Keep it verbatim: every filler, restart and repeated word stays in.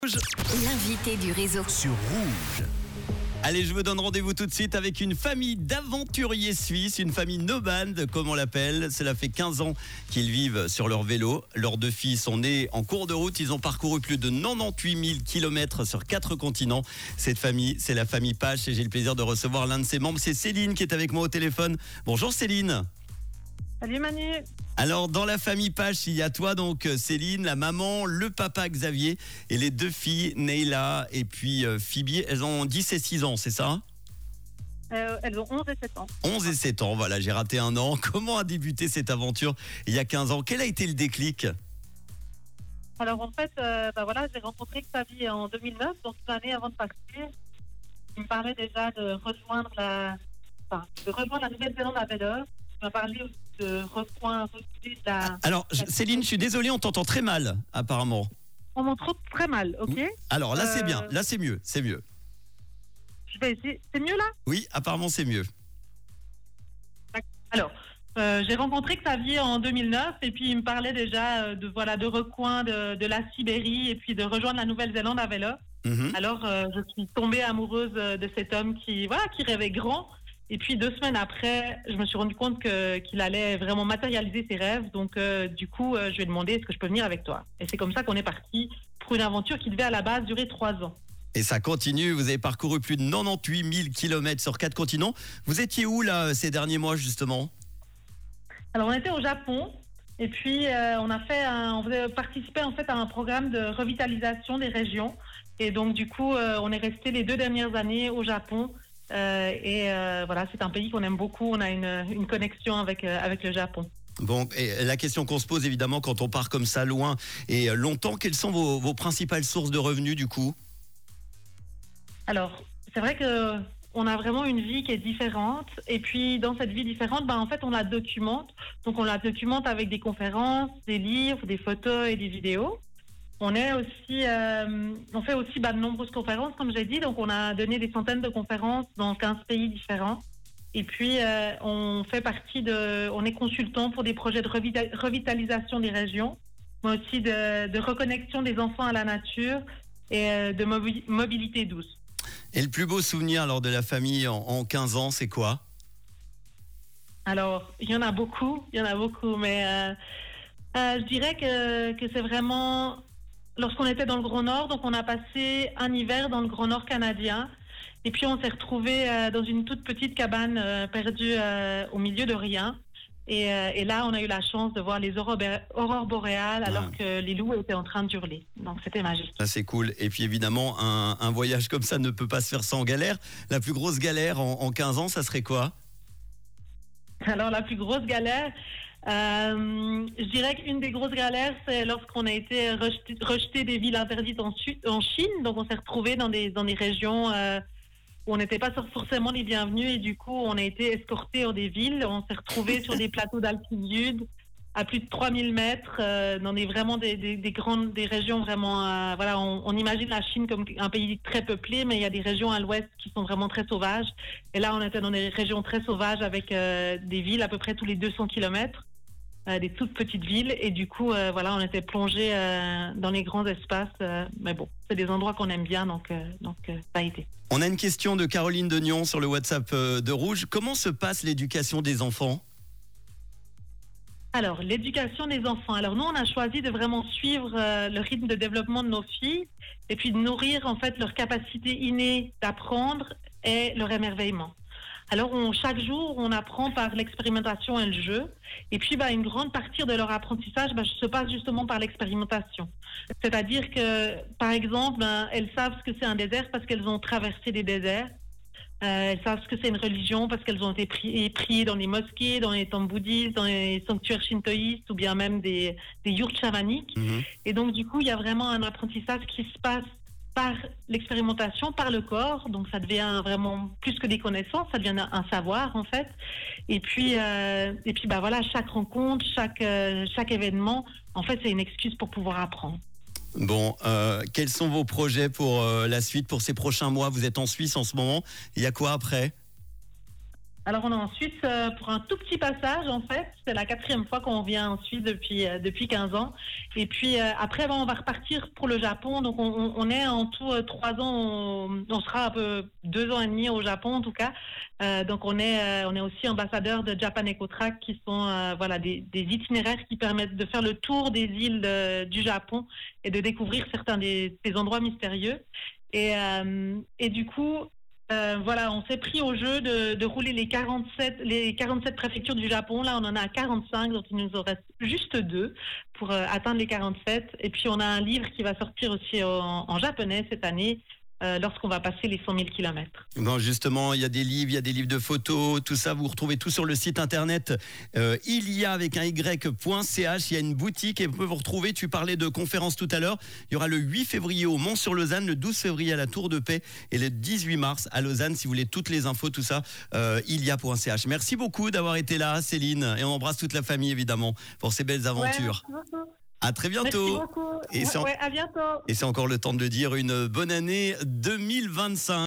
L'invité du réseau sur Rouge. Allez, je vous donne rendez-vous tout de suite avec une famille d'aventuriers suisses, une famille nomade, comme on l'appelle. Cela fait quinze ans qu'ils vivent sur leur vélo. Leurs deux filles sont nées en cours de route. Ils ont parcouru plus de quatre-vingt-dix-huit mille kilomètres sur quatre continents. Cette famille, c'est la famille Pache et j'ai le plaisir de recevoir l'un de ses membres. C'est Céline qui est avec moi au téléphone. Bonjour Céline. Salut Manu. Alors, dans la famille Pache, il y a toi, donc Céline, la maman, le papa Xavier et les deux filles, Neila et puis euh, Phoebe. Elles ont dix et six ans, c'est ça ? euh, Elles ont onze et sept ans. onze et sept ans, voilà, j'ai raté un an. Comment a débuté cette aventure il y a quinze ans ? Quel a été le déclic ? Alors en fait, euh, bah voilà, j'ai rencontré Xavier en deux mille neuf, donc une année avant de partir. Il me parlait déjà de rejoindre la, enfin, de rejoindre la Nouvelle-Zélande à vélo. Il m'a parlé aussi de recoin, reculer de la... Alors, je- Céline, je suis désolé, on t'entend très mal, apparemment. On m'entend très mal, ok ? Alors là, c'est Euh, bien, là, c'est mieux, c'est mieux. Je vais essayer. C'est mieux là ? Oui, apparemment, c'est mieux. Alors, euh, j'ai rencontré Xavier en deux mille neuf et puis il me parlait déjà euh, de voilà de recoin de, de la Sibérie et puis de rejoindre la Nouvelle-Zélande à vélo. Mhm. Alors, euh, je suis tombée amoureuse euh, de cet homme qui voilà qui rêvait grand. Et puis deux semaines après, je me suis rendu compte que qu'il allait vraiment matérialiser ses rêves. Donc, euh, du coup, euh, je lui ai demandé est-ce que je peux venir avec toi. Et c'est comme ça qu'on est parti pour une aventure qui devait à la base durer trois ans. Et ça continue, vous avez parcouru plus de quatre-vingt-dix-huit mille kilomètres sur quatre continents. Vous étiez où, là, ces derniers mois, justement ? Alors, on était au Japon. Et puis, euh, on a fait, un, on faisait participer en fait à un programme de revitalisation des régions. Et donc, du coup, euh, on est resté les deux dernières années au Japon. Euh, et euh, voilà, c'est un pays qu'on aime beaucoup. On a une, une connexion avec euh, avec le Japon. Bon, et la question qu'on se pose, évidemment, quand on part comme ça, loin et longtemps, quelles sont vos, vos principales sources de revenus, du coup ? Alors, c'est vrai que on a vraiment une vie qui est différente. Et puis, dans cette vie différente, ben en fait, on la documente. Donc, on la documente avec des conférences, des livres, des photos et des vidéos. On est aussi, euh, on fait aussi bah, de nombreuses conférences, comme j'ai dit. Donc, on a donné des centaines de conférences dans quinze pays différents. Et puis, euh, on fait partie de, on est consultant pour des projets de revita- revitalisation des régions, mais aussi de, de reconnexion des enfants à la nature et euh, de mobi- mobilité douce. Et le plus beau souvenir lors de la famille en, en quinze ans, c'est quoi ? Alors, il y en a beaucoup, il y en a beaucoup, mais euh, euh, je dirais que, que c'est vraiment lorsqu'on était dans le Grand Nord, donc on a passé un hiver dans le Grand Nord canadien, et puis on s'est retrouvés euh, dans une toute petite cabane euh, perdue euh, au milieu de rien. Et, euh, et là, on a eu la chance de voir les aurores, bé- aurores boréales alors Ah. que les loups étaient en train d'hurler. Donc c'était magique. Ça, c'est cool. Et puis, évidemment, un, un voyage comme ça ne peut pas se faire sans galère. La plus grosse galère en, en quinze ans, ça serait quoi ? Alors la plus grosse galère, euh, je dirais qu'une des grosses galères, c'est lorsqu'on a été rejeté, rejeté des villes interdites en, Su- en Chine. Donc on s'est retrouvé dans des dans des régions euh, où on n'était pas forcément les bienvenus et du coup on a été escorté dans des villes. On s'est retrouvé sur des plateaux d'altitude à plus de trois mille mètres, euh, dans des vraiment des, des, des grandes des régions vraiment. Euh, voilà, on, on imagine la Chine comme un pays très peuplé, mais il y a des régions à l'ouest qui sont vraiment très sauvages. Et là, on était dans des régions très sauvages avec euh, des villes à peu près tous les deux cents kilomètres, euh, des toutes petites villes. Et du coup, euh, voilà, on était plongé euh, dans les grands espaces. Euh, mais bon, c'est des endroits qu'on aime bien, donc euh, donc euh, ça a été. On a une question de Caroline de Nyon sur le WhatsApp euh, de Rouge. Comment se passe l'éducation des enfants ? Alors, l'éducation des enfants. Alors, nous, on a choisi de vraiment suivre euh, le rythme de développement de nos filles et puis de nourrir, en fait, leur capacité innée d'apprendre et leur émerveillement. Alors, on, chaque jour, on apprend par l'expérimentation et le jeu. Et puis, bah, une grande partie de leur apprentissage bah, se passe justement par l'expérimentation. C'est-à-dire que, par exemple, ben, elles savent ce que c'est un désert parce qu'elles ont traversé des déserts. Euh, elles savent ce que c'est une religion parce qu'elles ont été pri- priées dans les mosquées, dans les temples bouddhistes, dans les sanctuaires shintoïstes ou bien même des, des yurts chamaniques. Mhm. Et donc, du coup, il y a vraiment un apprentissage qui se passe par l'expérimentation, par le corps. Donc, ça devient vraiment plus que des connaissances, ça devient un, un savoir, en fait. Et puis, euh, et puis bah, voilà, chaque rencontre, chaque, euh, chaque événement, en fait, c'est une excuse pour pouvoir apprendre. Bon, euh, quels sont vos projets pour euh, la suite, pour ces prochains mois ? Vous êtes en Suisse en ce moment. Il y a quoi après ? Alors on est en Suisse euh, pour un tout petit passage en fait. C'est la quatrième fois qu'on vient en Suisse depuis euh, depuis quinze ans. Et puis euh, après bon, on va repartir pour le Japon. Donc on, on- on est en tout euh, trois ans. On, on sera un peu deux ans et demi au Japon en tout cas. Euh, donc on est euh, on est aussi ambassadeur de Japan EcoTrack qui sont euh, voilà des, des itinéraires qui permettent de faire le tour des îles de- du Japon et de découvrir certains des, des endroits mystérieux. Et, euh, et du coup, euh, voilà, on s'est pris au jeu de, de rouler les quarante-sept, les quarante-sept préfectures du Japon. Là, on en a quarante-cinq, donc il nous en reste juste deux pour euh, atteindre les quarante-sept. Et puis, on a un livre qui va sortir aussi en, en japonais cette année, euh, lorsqu'on va passer les cent mille kilomètres. Bon, justement, il y a des livres, il y a des livres de photos, tout ça, vous retrouvez tout sur le site internet euh, il y a avec un y.ch, il y a une boutique et vous pouvez vous retrouver, tu parlais de conférences tout à l'heure, il y aura le huit février au Mont-sur-Lausanne, le douze février à la Tour de Paix et le dix-huit mars à Lausanne, si vous voulez toutes les infos, tout ça, euh, il y a.ch. Merci beaucoup d'avoir été là, Céline, et on embrasse toute la famille évidemment pour ces belles aventures. Ouais, merci beaucoup. À très bientôt. Merci beaucoup. Et c'est en- Ouais, à bientôt. et c'est encore le temps de le dire, une bonne année deux mille vingt-cinq.